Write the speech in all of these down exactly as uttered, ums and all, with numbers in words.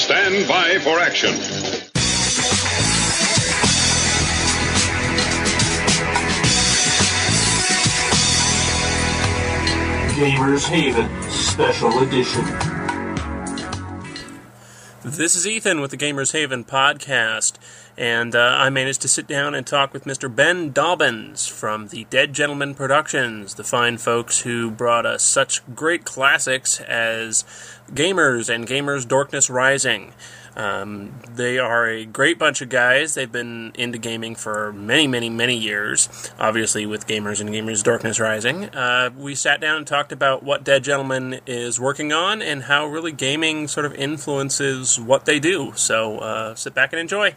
stand by for action. Gamers Haven Special Edition. This is Ethan with the Gamers Haven podcast, and uh, I managed to sit down and talk with Mister Ben Dobbins from the Dead Gentleman Productions, the fine folks who brought us such great classics as Gamers and Gamers Darkness Rising. Um, they are a great bunch of guys. They've been into gaming for many, many, many years, obviously with Gamers and Gamers Darkness Rising. Uh, we sat down and talked about what Dead Gentleman is working on and how really gaming sort of influences what they do. So uh, sit back and enjoy.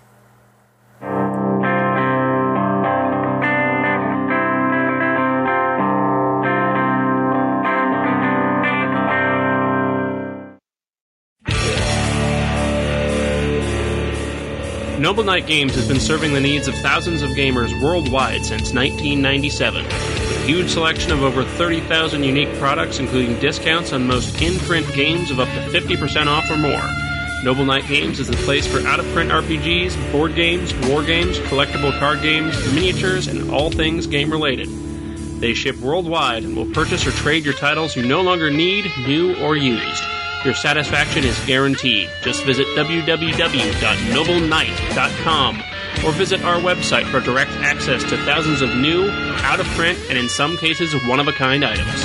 Noble Knight Games has been serving the needs of thousands of gamers worldwide since nineteen ninety-seven. With a huge selection of over thirty thousand unique products, including discounts on most in-print games of up to fifty percent off or more. Noble Knight Games is the place for out-of-print R P Gs, board games, war games, collectible card games, miniatures, and all things game-related. They ship worldwide and will purchase or trade your titles you no longer need, new, or used. Your satisfaction is guaranteed. Just visit w w w dot noble knight dot com or visit our website for direct access to thousands of new, out-of-print, and in some cases, one-of-a-kind items.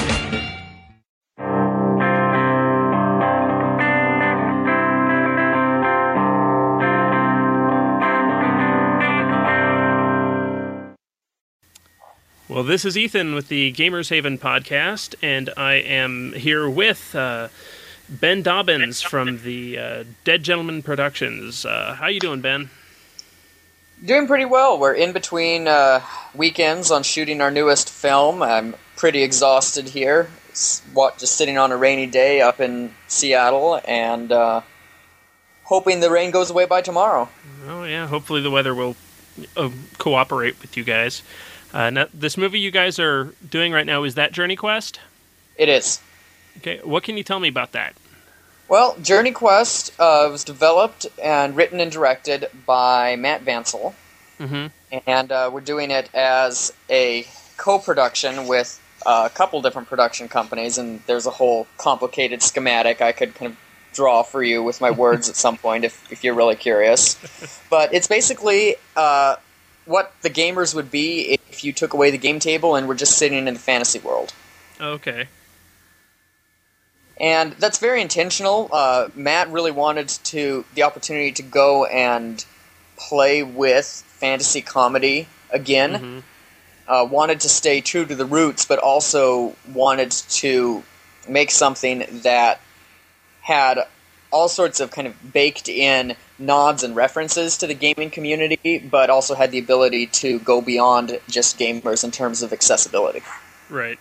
Well, this is Ethan with the Gamers Haven podcast, and I am here with uh, Ben Dobbins from the uh, Dead Gentleman Productions. Uh, how you doing, Ben? Doing pretty well. We're in between uh, weekends on shooting our newest film. I'm pretty exhausted here, what, just sitting on a rainy day up in Seattle, and uh, hoping the rain goes away by tomorrow. Oh, yeah, hopefully the weather will uh, cooperate with you guys. Uh, now, this movie you guys are doing right now, is that Journey Quest? It is. Okay, what can you tell me about that? Well, Journey Quest uh, was developed and written and directed by Matt Vancel. Mm-hmm. And uh, we're doing it as a co-production with uh, a couple different production companies, and there's a whole complicated schematic I could kind of draw for you with my words at some point if, if you're really curious. But it's basically uh, what the gamers would be if you took away the game table and were just sitting in the fantasy world. Okay. And that's very intentional. Uh, Matt really wanted to the opportunity to go and play with fantasy comedy again. Mm-hmm. Uh, wanted to stay true to the roots, but also wanted to make something that had all sorts of kind of baked in nods and references to the gaming community, but also had the ability to go beyond just gamers in terms of accessibility. Right.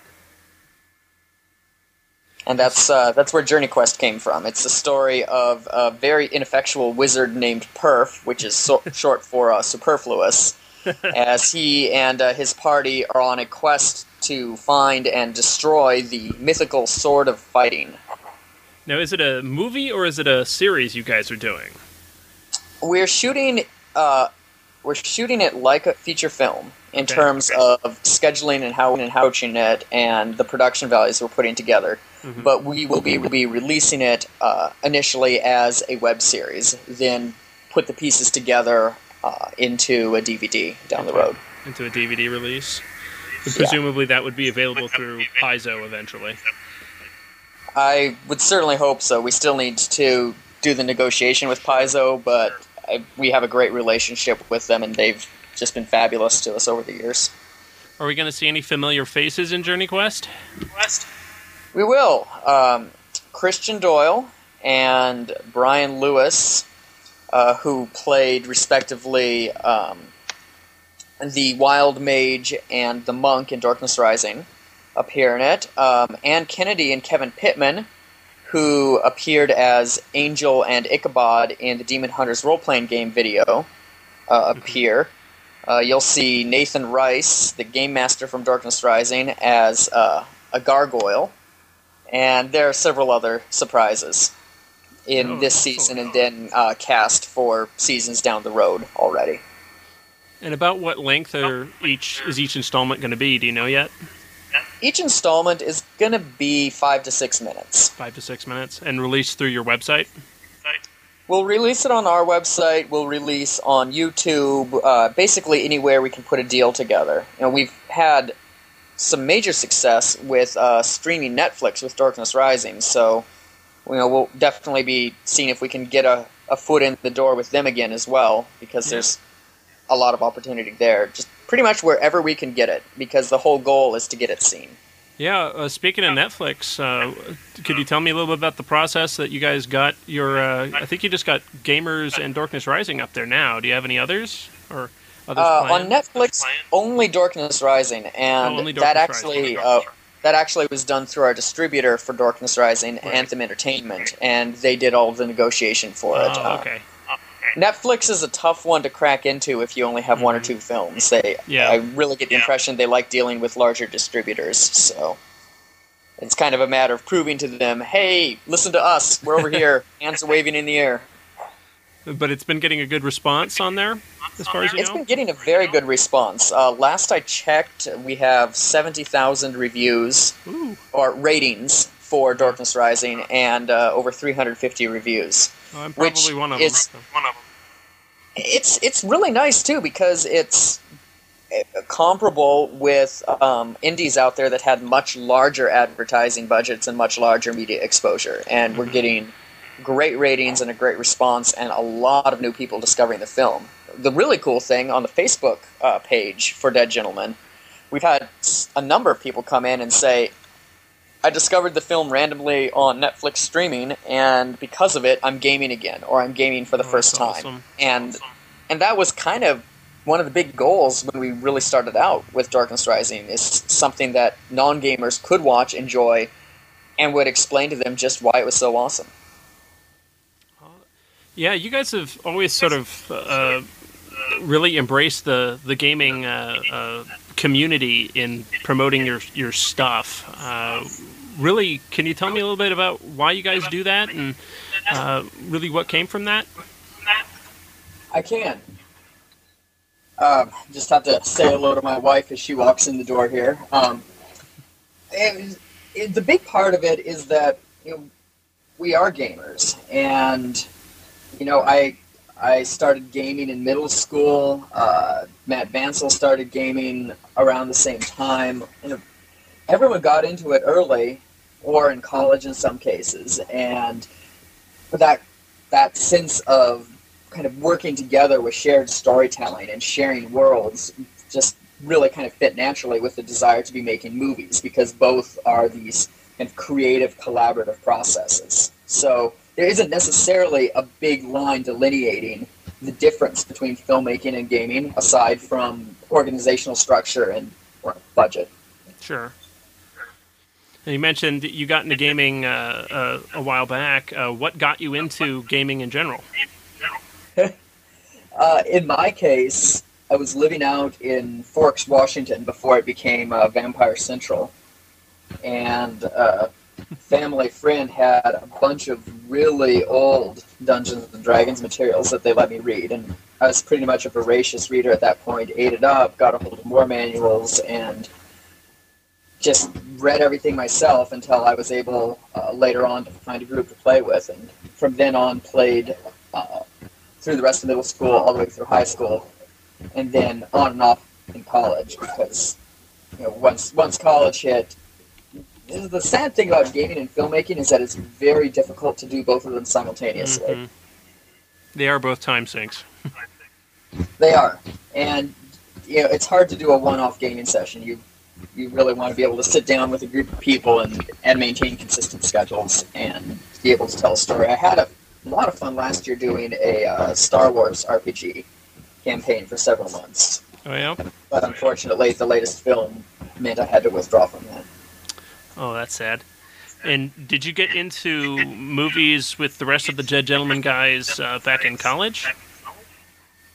And that's uh, that's where Journey Quest came from. It's the story of a very ineffectual wizard named Perf, which is so- short for uh, superfluous, as he and uh, his party are on a quest to find and destroy the mythical Sword of Fighting. Now, is it a movie or is it a series you guys are doing? We're shooting uh, we're shooting it like a feature film in Okay. terms of scheduling and how and coaching it and the production values we're putting together. Mm-hmm. But we will be, be releasing it uh, initially as a web series, then put the pieces together uh, into a D V D down the road. Into a D V D release? And Yeah. presumably that would be available through Paizo eventually. I would certainly hope so. We still need to do the negotiation with Paizo, but I, we have a great relationship with them, and they've just been fabulous to us over the years. Are we going to see any familiar faces in Journey Quest? Quest? We will. Um, Christian Doyle and Brian Lewis, uh, who played respectively um, the Wild Mage and the Monk in Darkness Rising, appear in it. Um, Ann Kennedy and Kevin Pittman, who appeared as Angel and Ichabod in the Demon Hunters role-playing game video, uh, appear. Uh, you'll see Nathan Rice, the Game Master from Darkness Rising, as uh, a gargoyle. And there are several other surprises. in Oh, this excellent. season, and then uh, cast for seasons down the road already. And about what length are each is each installment going to be? Do you know yet? Each installment is going to be five to six minutes. Five to six minutes, and released through your website. We'll release it on our website. We'll release on YouTube. Uh, basically, anywhere we can put a deal together. You know, we've had some major success with uh, streaming Netflix with Darkness Rising. So, you know, we'll definitely be seeing if we can get a, a foot in the door with them again as well, because Yeah. there's a lot of opportunity there. Just pretty much wherever we can get it, because the whole goal is to get it seen. Yeah, uh, speaking of Netflix, uh, could you tell me a little bit about the process that you guys got your, uh, I think you just got Gamers and Darkness Rising up there now. Do you have any others? Or others Uh, planned? on Netflix, only Darkness Rising, and Oh, only that Darkness actually Rising. uh, that actually was done through our distributor for Darkness Rising, Right. Anthem Entertainment, and they did all of the negotiation for it. Oh, Uh, okay. Netflix is a tough one to crack into if you only have one or two films. They, Yeah. I really get the impression they like dealing with larger distributors, so it's kind of a matter of proving to them, hey, listen to us, we're over here, hands are waving in the air. But it's been getting a good response on there, as far as you It's know? been getting a very good response. Uh, last I checked, we have seventy thousand reviews, Ooh. or ratings, for Darkness Rising, and uh, over three hundred fifty reviews. Oh, I'm which probably one of is- them. It's it's really nice too, because it's uh, comparable with um, indies out there that had much larger advertising budgets and much larger media exposure, and we're Mhm. getting great ratings and a great response, and a lot of new people discovering the film. The really cool thing on the Facebook uh, page for Dead Gentlemen, we've had s- a number of people come in and say, I discovered the film randomly on Netflix streaming, and because of it, I'm gaming again, or I'm gaming for the Oh, first that's time. awesome. And and that was kind of one of the big goals when we really started out with Darkness Rising, is something that non-gamers could watch, enjoy, and would explain to them just why it was so awesome. Yeah, you guys have always sort of uh, really embraced the the gaming uh, uh, community in promoting your your stuff. Uh, really, can you tell me a little bit about why you guys do that, and uh, really what came from that? I can. Um, just have to say hello to my wife as she walks in the door here. Um, and it, the big part of it is that, you know, we are gamers, and you know, I I started gaming in middle school. Uh, Matt Bansel started gaming around the same time. You know, everyone got into it early, or in college in some cases, and that that sense of kind of working together with shared storytelling and sharing worlds just really kind of fit naturally with the desire to be making movies, because both are these kind of creative, collaborative processes. So there isn't necessarily a big line delineating the difference between filmmaking and gaming, aside from organizational structure and budget. Sure. And you mentioned that you got into gaming uh, uh, a while back. Uh, what got you into gaming in general? Uh, in my case, I was living out in Forks, Washington before it became uh, Vampire Central. And uh, a family friend had a bunch of really old Dungeons and Dragons materials that they let me read. And I was pretty much a voracious reader at that point, ate it up, got a hold of more manuals, and just read everything myself until I was able uh, later on to find a group to play with. And from then on, played uh, through the rest of middle school, all the way through high school, and then on and off in college, because, you know, once once college hit, the sad thing about gaming and filmmaking is that it's very difficult to do both of them simultaneously. Mhm. They are both time sinks. They are, and you know, it's hard to do a one-off gaming session. You you really want to be able to sit down with a group of people and and maintain consistent schedules and be able to tell a story. I had a lot of fun last year doing a uh, Star Wars R P G campaign for several months, Oh, yeah? but unfortunately, the latest film meant I had to withdraw from that. Oh, that's sad. And did you get into movies with the rest of the Dead Gentleman guys uh, back in college?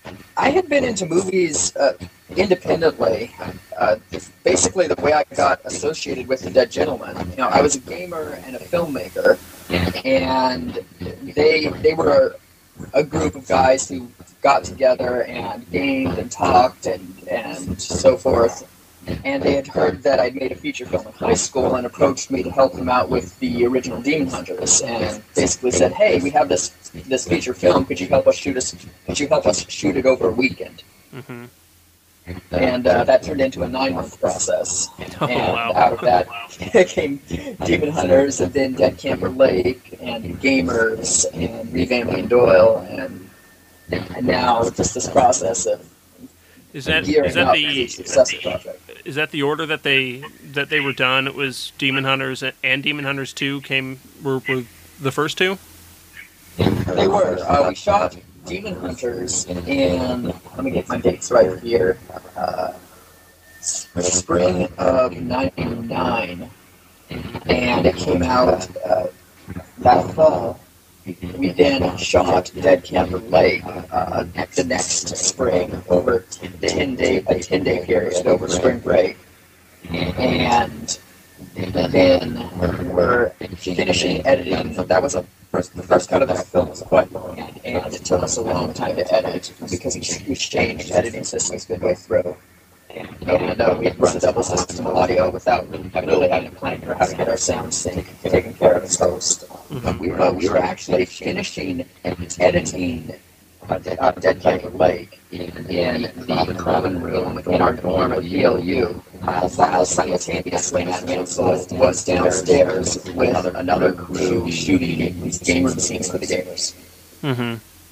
I had been into movies uh, independently. Uh, basically, the way I got associated with The Dead Gentleman, you know, I was a gamer and a filmmaker, and they they were a group of guys who got together and gamed and talked and and so forth. And they had heard that I'd made a feature film in high school and approached me to help them out with the original Demon Hunters, and basically said, "Hey, we have this this feature film. Could you help us shoot us? Could you help us shoot it over a weekend?" Mm-hmm. And uh, that turned into a nine-month process. Oh, and wow. out of that came Demon Hunters, and then Dead Camper Lake, and Gamers, and Revamping Doyle, and and now just this process of Is that gearing is that up the for the successor project. is that the order that they that they were done? It was Demon Hunters and Demon Hunters two came were, were the first two. They were. Uh, we shot Demon Hunters in, let me get my dates right here, uh, spring of ninety-nine, and it came out uh, that fall. We then shot Dead Camper Lake uh, the next spring over ten day, a ten day period over spring break, and then we're finishing editing. That was a first, the first cut of that film was quite long, and it took us a long time to edit because we changed editing systems midway through. And uh, we had run double system audio without really having a plan for how to get our sound sync taken care of as post. Mm-hmm. We were uh, we were actually finishing editing uh, Dead, uh, Dead Camper Lake in, in the common room in our dorm at E L U, while simultaneously was, was downstairs with another, another crew shooting these gamer scenes for the gamers. Mm-hmm.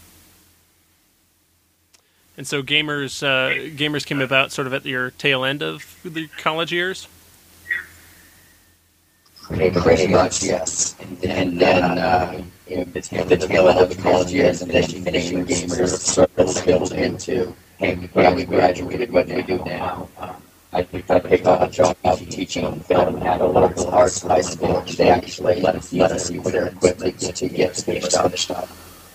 And so gamers uh, gamers came about sort of at your tail end of the college years? Pretty much, yes. And then uh, you know, the, the tail end of the college years and then finishing gamers sort of spilled into, hey, yeah, we graduated, what do we do now? Um, I picked, I picked up a job teaching film at a local arts high school, which they actually let us, let us use their equipment to get finished up.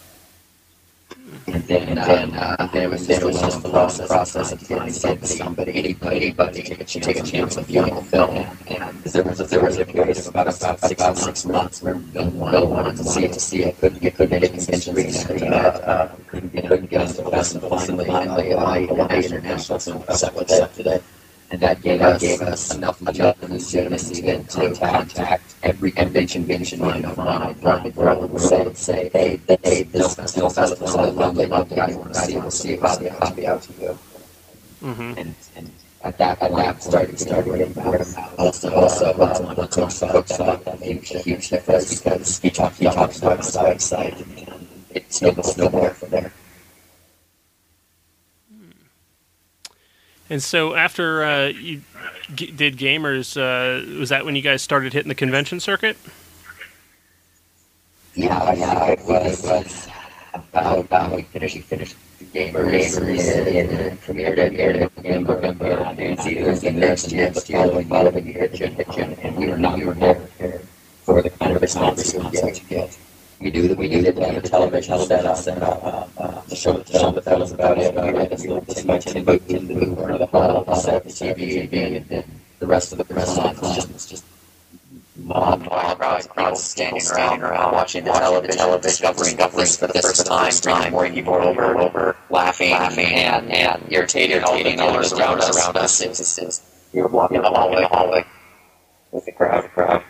And then, and then, uh, then it was, then it was just the process, process of getting somebody, somebody, anybody, anybody to take a chance, take a chance of viewing the film. And there was, there was a period of about, about, about six months where no one, no one wanted to see it, to see it, couldn't get, couldn't get convention screen at, uh, couldn't get, couldn't get us to the festival. Finally, finally, I, Hawaii International Film Festival accepted it. And that gave us, gave us enough legitimacy to contact every convention convention line of mine, where I would say, say, hey, hey, this film festival is really lovely, lovely, I want to see, we'll see if I'll be, I'll be out to you. Mm-hmm. And, and at that, at that started, started getting word of mouth. Also, also, uh, the coach thought that made a huge difference because he talked, he talked about his website, and it snowballed, snowballed from there. And so after uh, you g- did Gamers, uh, was that when you guys started hitting the convention circuit? Yeah, yeah, it was, was about, about we finished, we finished the Gamers, Gamers and premiered it, aired it in November, and it was the next year, the following, following year, and we were not, we were not prepared for the kind of response we were going to get. We knew that we needed to have a television set up, set up uh, uh, to show the film, but that was about it. We had this little tin by tin booth in the booth of the hall, set up the T V, and then the rest of the response was just, was just mob crowds, crowds standing around, around watching the television, television discovering, discovering for the first time, time, more people over, over, laughing, laughing, and, and irritated, irritating all those around us, around us. It was just, it was, we were walking the hallway, hallway with the crowd, crowd.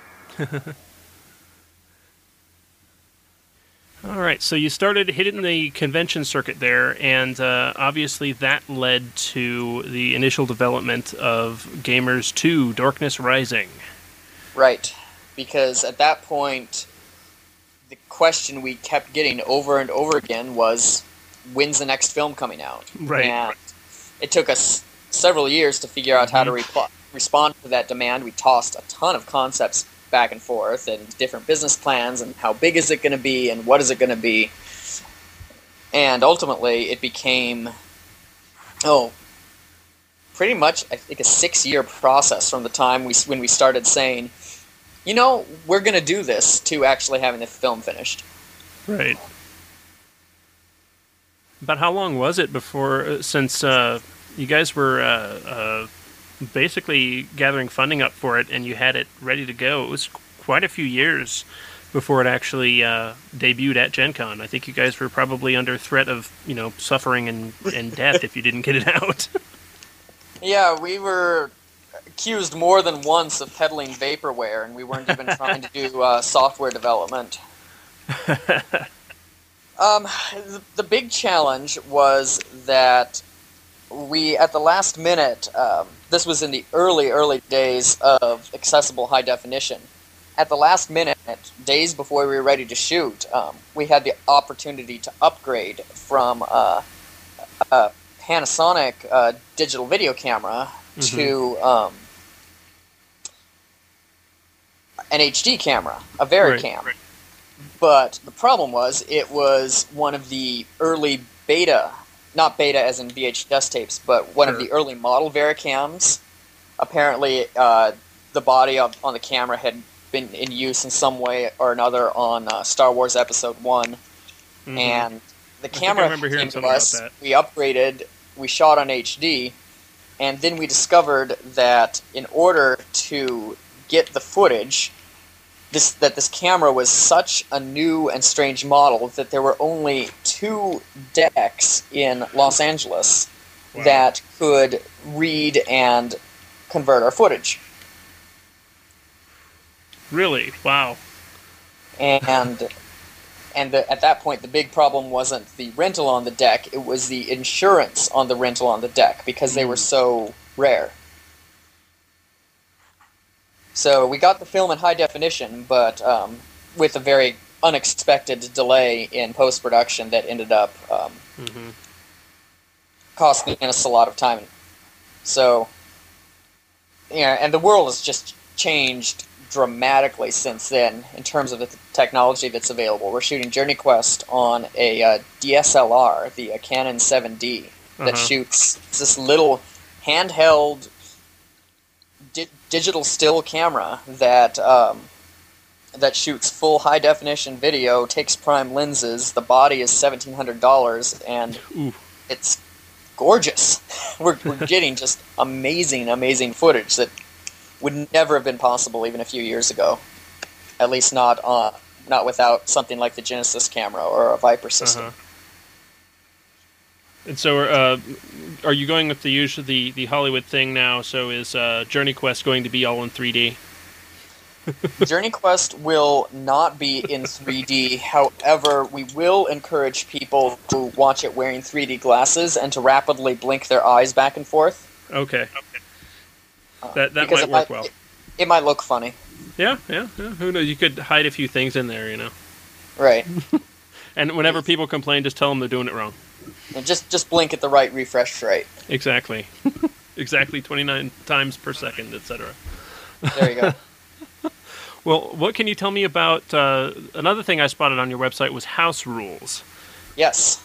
All right, so you started hitting the convention circuit there, and uh, obviously that led to the initial development of Gamers two, Darkness Rising. Right, because at that point, the question we kept getting over and over again was, when's the next film coming out? Right. And it took us several years to figure out how to re- respond to that demand. We tossed a ton of concepts back and forth, and different business plans, and how big is it going to be, and what is it going to be. And ultimately, it became, oh, pretty much, I think, a six-year process from the time we when we started saying, you know, we're going to do this, to actually having the film finished. Right. About how long was it before, uh, since uh, you guys were uh, uh, basically gathering funding up for it and you had it ready to go? It was quite a few years before it actually uh, debuted at Gen Con. I think you guys were probably under threat of, you know, suffering and, and death if you didn't get it out. Yeah, we were accused more than once of peddling vaporware, and we weren't even trying to do uh, software development. um, the, the big challenge was that we, at the last minute, um, this was in the early, early days of accessible high definition. At the last minute, days before we were ready to shoot, um, we had the opportunity to upgrade from uh, a Panasonic uh, digital video camera mm-hmm. to um, an H D camera, a Vericam. Right, right. But the problem was, it was one of the early beta, not beta as in V H S tapes, but one sure. of the early model Vericams. Apparently, uh, the body on, on the camera had been in use in some way or another on uh, Star Wars Episode One, mm-hmm. and the camera came to us. We upgraded, we shot on H D, and then we discovered that in order to get the footage, this that this camera was such a new and strange model that there were only two decks in Los Angeles wow. that could read and convert our footage. Really? Wow. And and the, at that point, the big problem wasn't the rental on the deck, it was the insurance on the rental on the deck, because they were so rare. So we got the film in high definition, but um, with a very unexpected delay in post-production that ended up um, mm-hmm. costing us a lot of time. So, yeah, and the world has just changed dramatically since then in terms of the technology that's available. We're shooting Journey Quest on a uh, D S L R, the uh, Canon seven D, that uh-huh. shoots this little handheld di- digital still camera that um, that shoots full high definition video, takes prime lenses. The body is seventeen hundred dollars, and Ooh. It's gorgeous. we're, we're getting just amazing, amazing footage that would never have been possible even a few years ago. At least not uh, not without something like the Genesis camera or a Viper system. Uh-huh. And so, uh, are you going with the usual the, the Hollywood thing now? So is uh, Journey Quest going to be all in three D? Journey Quest will not be in three D. However, we will encourage people to watch it wearing three D glasses and to rapidly blink their eyes back and forth. Okay. That that might work might, well. It, it might look funny. Yeah, yeah, yeah. Who knows? You could hide a few things in there, you know. Right. And whenever people complain, just tell them they're doing it wrong. And just just blink at the right refresh rate. Exactly. Exactly twenty-nine times per second, et cetera. There you go. Well, what can you tell me about... Uh, another thing I spotted on your website was house rules. Yes.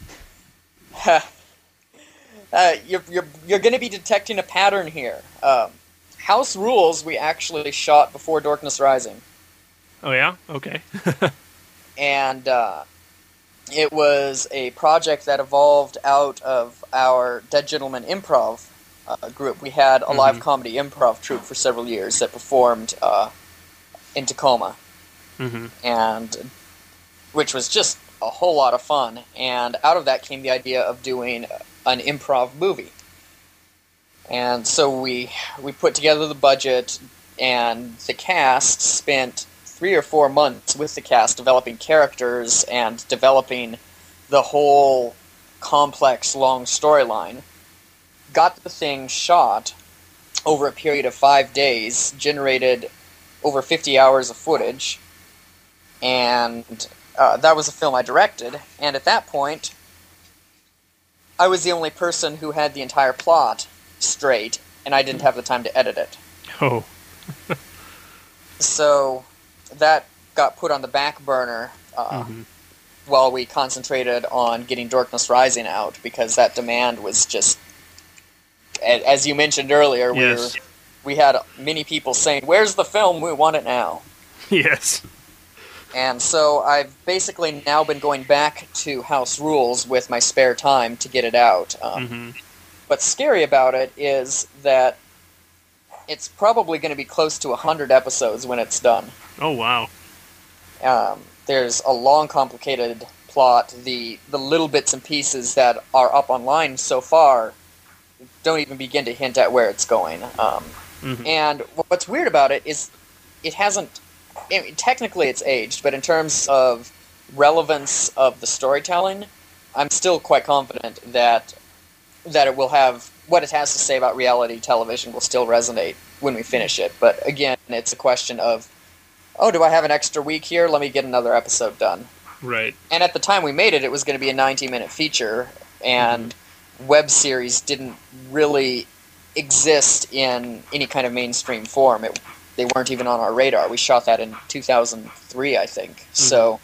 Uh, you're you're you're going to be detecting a pattern here. Um, House Rules we actually shot before Darkness Rising. Oh yeah, okay. And uh, it was a project that evolved out of our Dead Gentleman Improv uh, group. We had a mm-hmm. live comedy improv troupe for several years that performed uh, in Tacoma, mm-hmm. and which was just a whole lot of fun. And out of that came the idea of doing an improv movie. And so we we put together the budget, and the cast spent three or four months with the cast developing characters and developing the whole complex, long storyline. Got the thing shot over a period of five days, generated over fifty hours of footage, and uh, that was a film I directed. And at that point, I was the only person who had the entire plot straight, and I didn't have the time to edit it. Oh. So that got put on the back burner uh, mm-hmm. while we concentrated on getting Darkness Rising out, because that demand was just, as you mentioned earlier, we yes. were, we had many people saying, "Where's the film? We want it now." Yes. And so I've basically now been going back to House Rules with my spare time to get it out. Um, Mm-hmm. What's scary about it is that it's probably going to be close to one hundred episodes when it's done. Oh, wow. Um, there's a long, complicated plot. The the little bits and pieces that are up online so far don't even begin to hint at where it's going. Um, Mm-hmm. and what's weird about it is it hasn't... I mean, technically it's aged, but in terms of relevance of the storytelling, I'm still quite confident that that it will have... what it has to say about reality television will still resonate when we finish it. But again, it's a question of, oh, do I have an extra week here? Let me get another episode done. Right. And at the time we made it, it was going to be a ninety-minute feature, and mm-hmm. web series didn't really exist in any kind of mainstream form. It, they weren't even on our radar. We shot that in two thousand three, I think. Mm-hmm. So,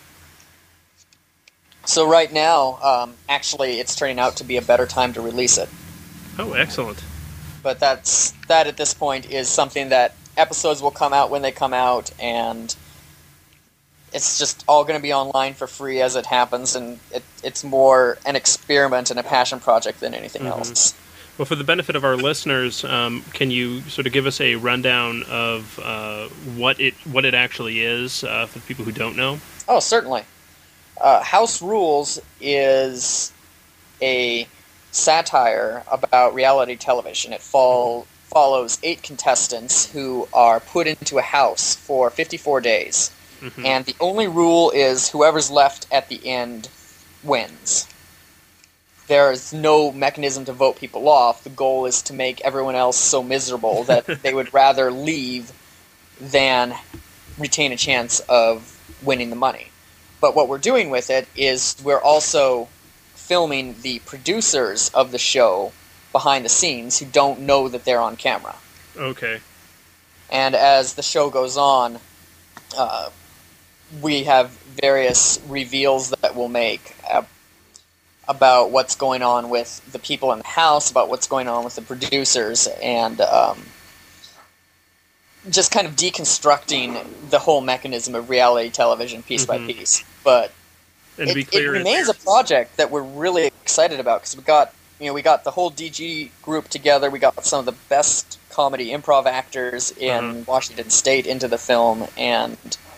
so right now, um, actually, it's turning out to be a better time to release it. Oh, excellent. But that's that at this point is something that episodes will come out when they come out, and it's just all going to be online for free as it happens, and it, it's more an experiment and a passion project than anything mm-hmm. else. Well, for the benefit of our listeners, um, can you sort of give us a rundown of uh, what it what it actually is uh, for the people who don't know? Oh, certainly. Uh, House Rules is a satire about reality television. It fall, follows eight contestants who are put into a house for fifty-four days. Mm-hmm. And the only rule is whoever's left at the end wins. There is no mechanism to vote people off. The goal is to make everyone else so miserable that they would rather leave than retain a chance of winning the money. But what we're doing with it is we're also filming the producers of the show behind the scenes who don't know that they're on camera. Okay. And as the show goes on, uh, we have various reveals that we'll make uh, about what's going on with the people in the house, about what's going on with the producers, and um, just kind of deconstructing the whole mechanism of reality television piece mm-hmm. by piece. But and to it, be clear, it remains a project that we're really excited about, because we got, you know, we got the whole D G group together. We got some of the best comedy improv actors in uh-huh. Washington State into the film, and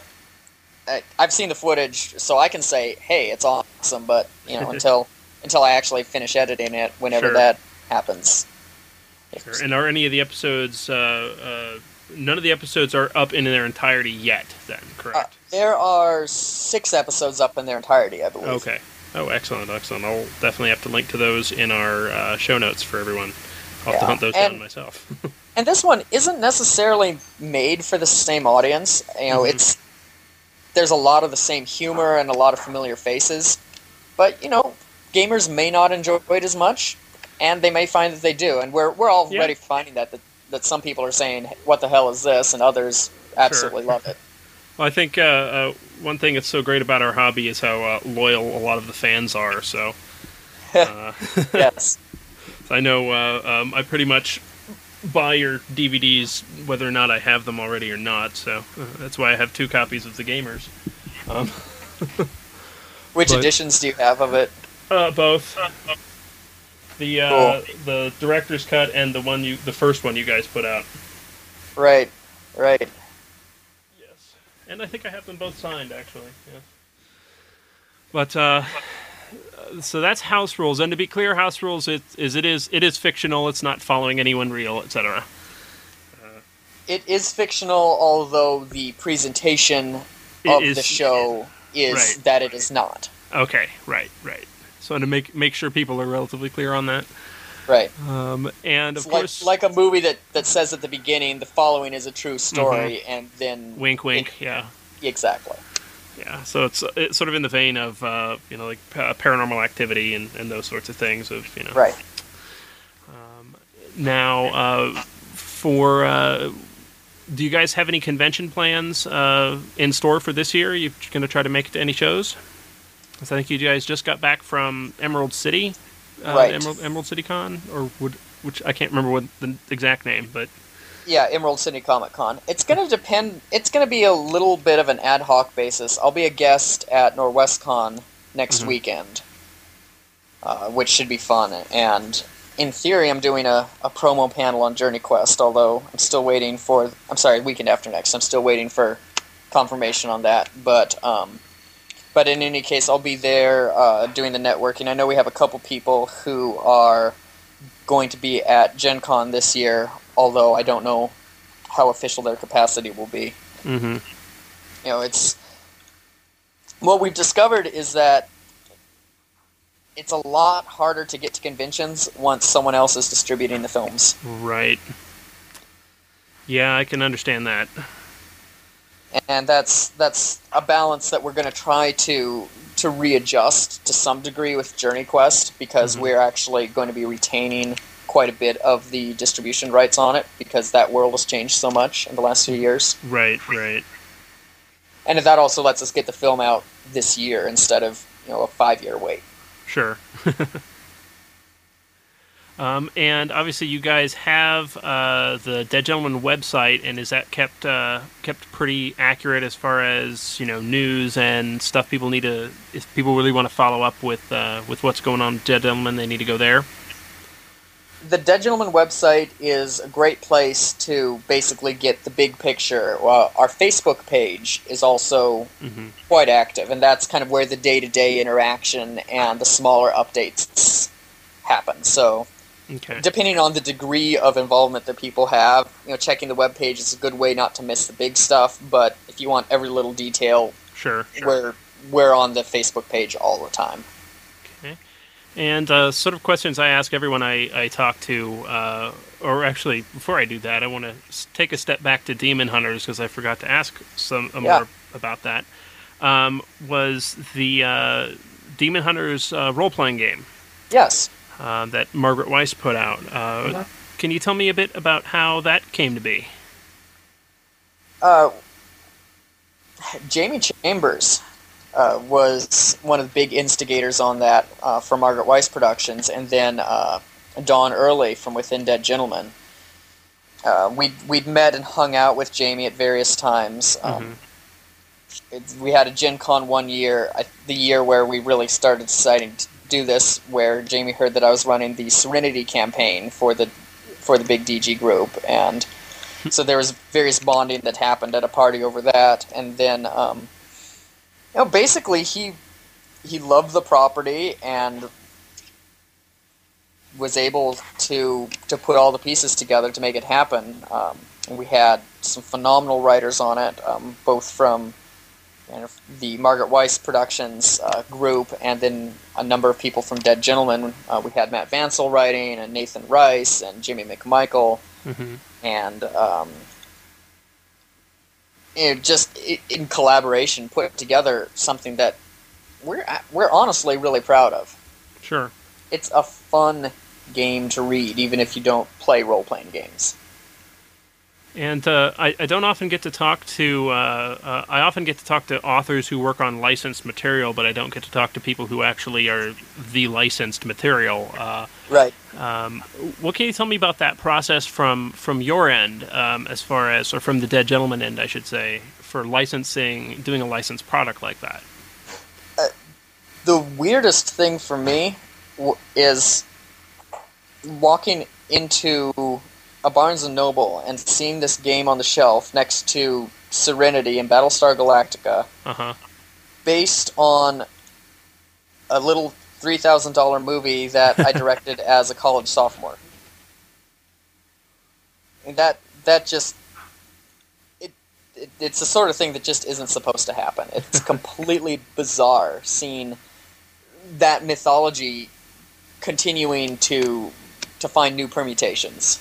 I, I've seen the footage, so I can say, "Hey, it's awesome." But you know, until until I actually finish editing it, whenever sure. that happens. Sure. And are any of the episodes? Uh, uh, none of the episodes are up in their entirety yet. Then, correct? Uh, there are six episodes up in their entirety, I believe. Okay. Oh, excellent, excellent. I'll definitely have to link to those in our uh, show notes for everyone. I'll have yeah. to hunt those and, down myself. And this one isn't necessarily made for the same audience. You know, mm-hmm. it's there's a lot of the same humor and a lot of familiar faces, but you know, gamers may not enjoy it as much, and they may find that they do. And we're we're already yeah. finding that, that that some people are saying, "What the hell is this?" and others absolutely sure. love it. Well, I think uh, uh, one thing that's so great about our hobby is how uh, loyal a lot of the fans are. So, uh, yes, I know uh, um, I pretty much buy your D V Ds whether or not I have them already or not. So uh, that's why I have two copies of The Gamers. Um, Which but, editions do you have of it? Uh, both. The uh, cool. the director's cut and the one you the first one you guys put out. Right, right. And I think I have them both signed, actually. Yeah. But uh, so that's House Rules. And to be clear, House Rules it, is it is it is fictional. It's not following anyone real, et cetera. Uh, it is fictional, although the presentation of is, the show is right. that it is not. Okay, right, right. So to make make sure people are relatively clear on that. Right. Um, and it's of like, course, like a movie that, that says at the beginning the following is a true story, mm-hmm. and then wink, wink. It, yeah. Exactly. Yeah. So it's it's sort of in the vein of uh, you know like uh, Paranormal Activity and, and those sorts of things of you know. Right. Um, now, uh, for uh, do you guys have any convention plans uh, in store for this year? Are you going to try to make it to any shows? I think you guys just got back from Emerald City. Uh, right. Emerald, Emerald City Con, or would, which I can't remember what the exact name, but Yeah, Emerald City Comic Con. It's going to depend. It's going to be a little bit of an ad hoc basis. I'll be a guest at NorwestCon next mm-hmm. weekend, uh, which should be fun. And in theory, I'm doing a, a promo panel on Journey Quest, although I'm still waiting for... I'm sorry, weekend after next. I'm still waiting for confirmation on that. But um, but in any case, I'll be there uh, doing the networking. I know we have a couple people who are going to be at Gen Con this year, although I don't know how official their capacity will be. Mm-hmm. You know, it's... What we've discovered is that it's a lot harder to get to conventions once someone else is distributing the films. Right. Yeah, I can understand that. And that's that's a balance that we're going to try to to readjust to some degree with Journey Quest, because mm-hmm. we're actually going to be retaining quite a bit of the distribution rights on it, because that world has changed so much in the last few years. Right, right. And that also lets us get the film out this year instead of, you know, a five-year wait. Sure. um, and obviously you guys have uh, the Dead Gentleman website, and is that kept uh, kept pretty accurate as far as, you know, news and stuff people need to... If people really want to follow up with, uh, with what's going on with Dead Gentleman, they need to go there? The Dead Gentleman website is a great place to basically get the big picture. Uh, our Facebook page is also mm-hmm. quite active, and that's kind of where the day-to-day interaction and the smaller updates happen. So, okay. depending on the degree of involvement that people have, you know, checking the web page is a good way not to miss the big stuff. But if you want every little detail, sure, sure. we're we're on the Facebook page all the time. And uh, sort of questions I ask everyone I, I talk to, uh, or actually, before I do that, I want to take a step back to Demon Hunters, because I forgot to ask some uh, yeah. more about that, um, was the uh, Demon Hunters uh, role-playing game. Yes. Uh, that Margaret Weis put out. Uh, yeah. Can you tell me a bit about how that came to be? Uh, Jamie Chambers... Uh, was one of the big instigators on that uh, for Margaret Weis Productions, and then uh, Don Early from Within Dead Gentlemen. Uh, we'd, we'd met and hung out with Jamie at various times. Um, mm-hmm. it, we had a Gen Con one year, I, the year where we really started deciding to do this, where Jamie heard that I was running the Serenity campaign for the for the big D G group, and so there was various bonding that happened at a party over that, and then... Um, You know, basically, he he loved the property and was able to to put all the pieces together to make it happen. Um, we had some phenomenal writers on it, um, both from you know, the Margaret Weis Productions uh, group, and then a number of people from Dead Gentlemen. Uh, we had Matt Vansel writing, and Nathan Rice, and Jimmy McMichael, mm-hmm. and... Um, You know, just in collaboration, put together something that we're we're honestly really proud of. Sure, it's a fun game to read, even if you don't play role-playing games. And uh, I, I don't often get to talk to. Uh, uh, I often get to talk to authors who work on licensed material, but I don't get to talk to people who actually are the licensed material. Uh, right. Um, what can you tell me about that process from from your end, um, as far as, or from the Dead Gentleman end, I should say, for licensing, doing a licensed product like that? Uh, the weirdest thing for me w- is walking into a Barnes and Noble and seeing this game on the shelf next to Serenity and Battlestar Galactica, uh-huh. based on a little three thousand dollars movie that I directed as a college sophomore. And that that just it, it it's the sort of thing that just isn't supposed to happen. It's completely bizarre seeing that mythology continuing to to find new permutations.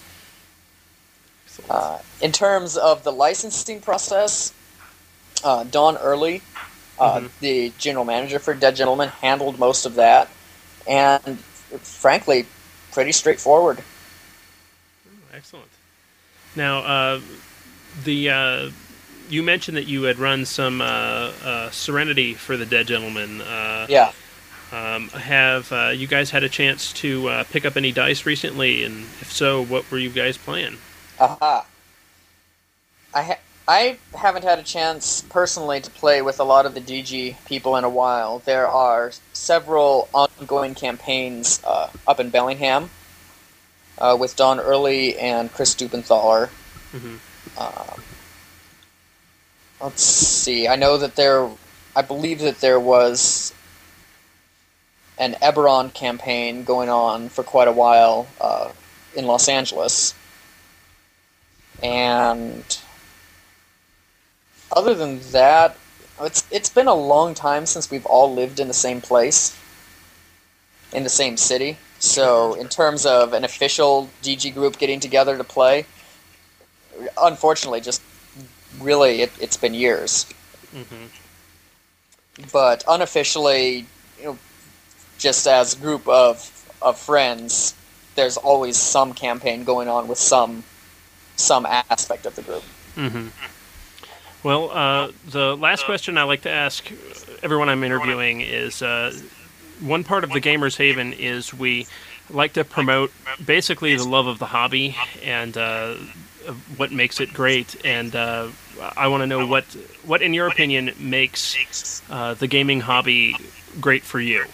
Uh, in terms of the licensing process, uh, Don Early, uh, mm-hmm. the general manager for Dead Gentleman, handled most of that, and frankly, pretty straightforward. Oh, excellent. Now, uh, the uh, you mentioned that you had run some uh, uh, Serenity for the Dead Gentleman. Uh, yeah. Um, have uh, you guys had a chance to uh, pick up any dice recently, and if so, what were you guys playing? Aha. I ha- I haven't had a chance personally to play with a lot of the D G people in a while. There are several ongoing campaigns uh, up in Bellingham uh, with Don Early and Chris Dubenthaler. Mm-hmm. Um, let's see. I know that there. I believe that there was an Eberron campaign going on for quite a while uh, in Los Angeles, and other than that, it's it's been a long time since we've all lived in the same place, in the same city. So, in terms of an official D G group getting together to play, unfortunately, just really, it, it's been years. Mm-hmm. But unofficially, you know, just as a group of of friends, there's always some campaign going on with some some aspect of the group. Mm-hmm. Well, uh, the last question I like to ask everyone I'm interviewing is, uh, one part of the Gamers Haven is we like to promote basically the love of the hobby and uh, what makes it great. And uh, I want to know what, what, in your opinion, makes uh, the gaming hobby great for you.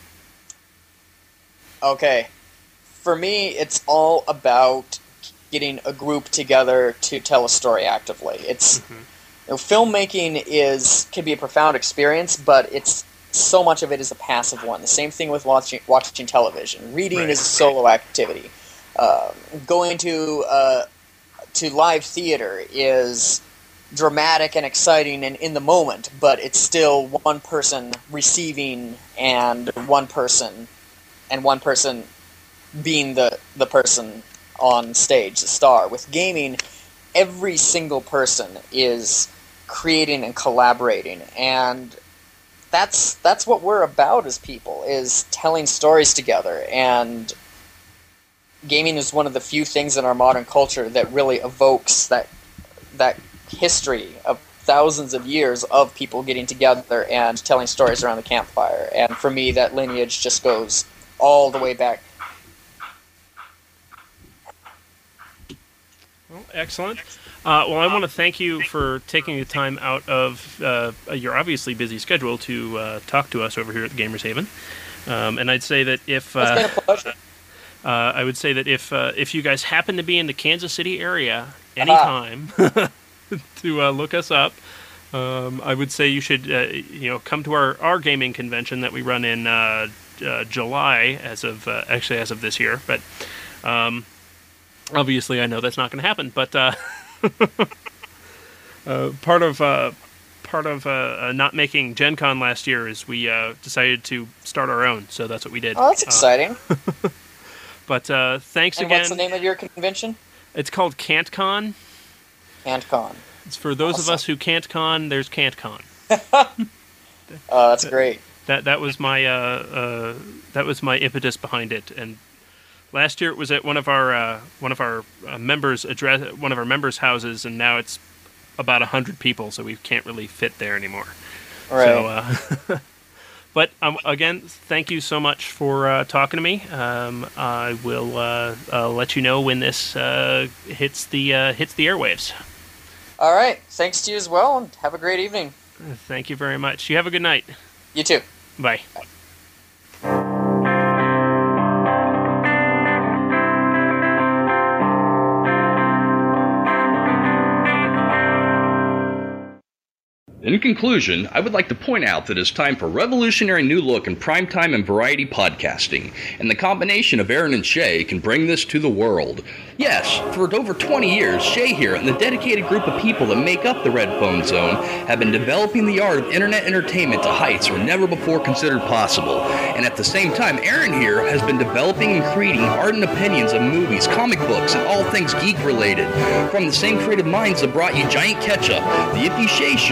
Okay. For me, it's all about getting a group together to tell a story actively. It's... Mm-hmm. You know, filmmaking is can be a profound experience, but it's so much of it is a passive one. The same thing with watching watching television. Reading right. is a solo activity. Uh, going to uh, to live theater is dramatic and exciting and in the moment, but it's still one person receiving and one person and one person being the the person on stage, the star. With gaming, every single person is creating and collaborating, and that's that's what we're about as people, is telling stories together. And gaming is one of the few things in our modern culture that really evokes that that history of thousands of years of people getting together and telling stories around the campfire. And for me, that lineage just goes all the way back. Well, excellent. Uh, well, I want to thank you for taking the time out of uh, your obviously busy schedule to uh, talk to us over here at the Gamers Haven. Um, and I'd say that if uh, it's been a pleasure. Uh, I would say that if uh, if you guys happen to be in the Kansas City area anytime, uh-huh. to uh, look us up, um, I would say you should uh, you know come to our, our gaming convention that we run in uh, uh, July as of uh, actually as of this year, but. Um, Obviously, I know that's not going to happen, but uh, uh, part of uh, part of uh, not making Gen Con last year is we uh, decided to start our own, so that's what we did. Oh, that's exciting. Uh, but uh, thanks and again. What's the name of your convention? It's called Can'tCon. Can'tCon. It's for those awesome. of us who can't con. There's Can'tCon. Oh, that's great. That that was my uh, uh, that was my impetus behind it. And last year it was at one of our uh, one of our uh, members address one of our members' houses, and now it's about a hundred people, so we can't really fit there anymore. Right. So, uh, but um, again, thank you so much for uh, talking to me. Um, I will uh, uh, let you know when this uh, hits the uh, hits the airwaves. All right. Thanks to you as well, and have a great evening. Thank you very much. You have a good night. You too. Bye. Bye. In conclusion, I would like to point out that it's time for a revolutionary new look in primetime and variety podcasting, and the combination of Aaron and Shay can bring this to the world. Yes, for over twenty years, Shay here and the dedicated group of people that make up the Red Phone Zone have been developing the art of internet entertainment to heights were never before considered possible. And at the same time, Aaron here has been developing and creating ardent opinions of movies, comic books, and all things geek-related. From the same creative minds that brought you Giant Ketchup, The Iffy Shay Show, and Super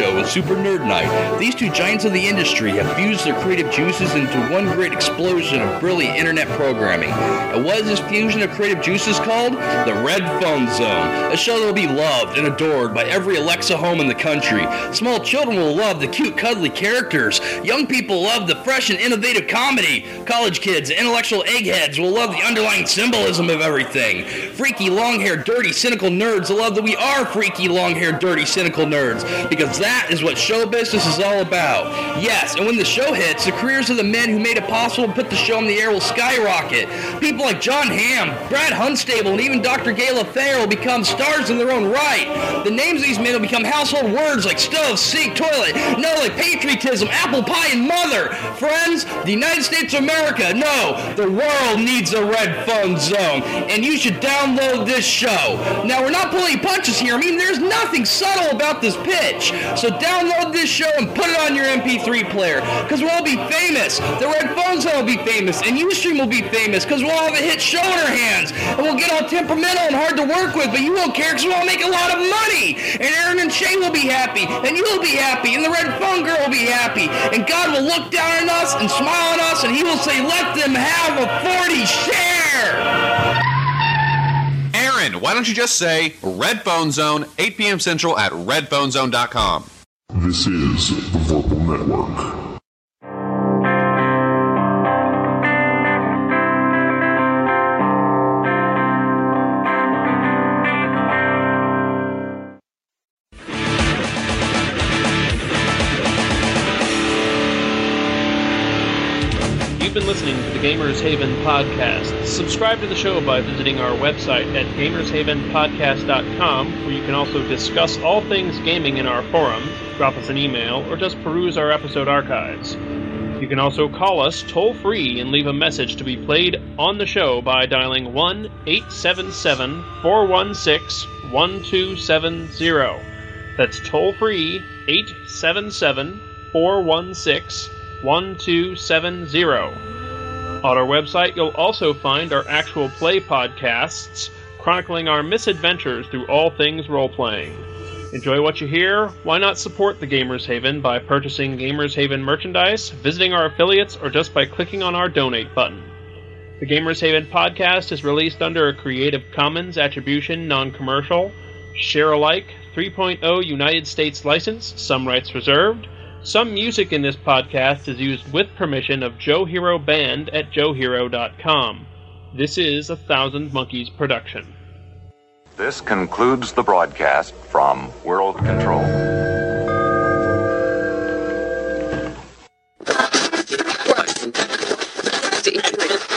Super Nerd Night. These two giants of the industry have fused their creative juices into one great explosion of brilliant internet programming. And what is this fusion of creative juices called? The Red Phone Zone, a show that will be loved and adored by every Alexa home in the country. Small children will love the cute, cuddly characters. Young people love the fresh and innovative comedy. College kids and intellectual eggheads will love the underlying symbolism of everything. Freaky, long-haired, dirty, cynical nerds will love that we are freaky, long-haired, dirty, cynical nerds, because that is what show business is all about. Yes, and when the show hits, the careers of the men who made it possible to put the show on the air will skyrocket. People like John Hamm, Brad Hunstable, and even Doctor Gayla Thayer will become stars in their own right. The names of these men will become household words like stove, sink, toilet, no, like patriotism, apple pie, and mother. Friends, the United States of America, no, the world needs a Red Phone Zone, and you should download this show. Now, we're not pulling punches here. I mean, there's nothing subtle about this pitch. So download this show and put it on your M P three player, because we'll all be famous. The Red Phone Zone will be famous, and Ustream will be famous, because we'll all have a hit show in our hands, and we'll get all temperamental and hard to work with, but you won't care, because we'll all make a lot of money, and Aaron and Shay will be happy, and you'll be happy, and the Red Phone Girl will be happy, and God will look down on us and smile on us, and he will say, let them have a forty share! Aaron, why don't you just say Red Phone Zone, eight p.m. Central at red phone zone dot com. This is the Vocal Network. You've been listening to the Gamers Haven podcast. Subscribe to the show by visiting our website at gamers haven podcast dot com, where you can also discuss all things gaming in our forum, drop us an email, or just peruse our episode archives. You can also call us toll-free and leave a message to be played on the show by dialing one eight seven seven, four one six, one two seven zero. That's toll-free, eight seven seven, four one six, one two seven zero. On our website, you'll also find our actual play podcasts, chronicling our misadventures through all things role-playing. Enjoy what you hear? Why not support the Gamers Haven by purchasing Gamers Haven merchandise, visiting our affiliates, or just by clicking on our donate button? The Gamers Haven podcast is released under a Creative Commons Attribution Non-Commercial, Share-alike three point oh United States license, some rights reserved. Some music in this podcast is used with permission of Joe Hero Band at joe hero dot com. This is a Thousand Monkeys production. This concludes the broadcast from World Control. One, two, three.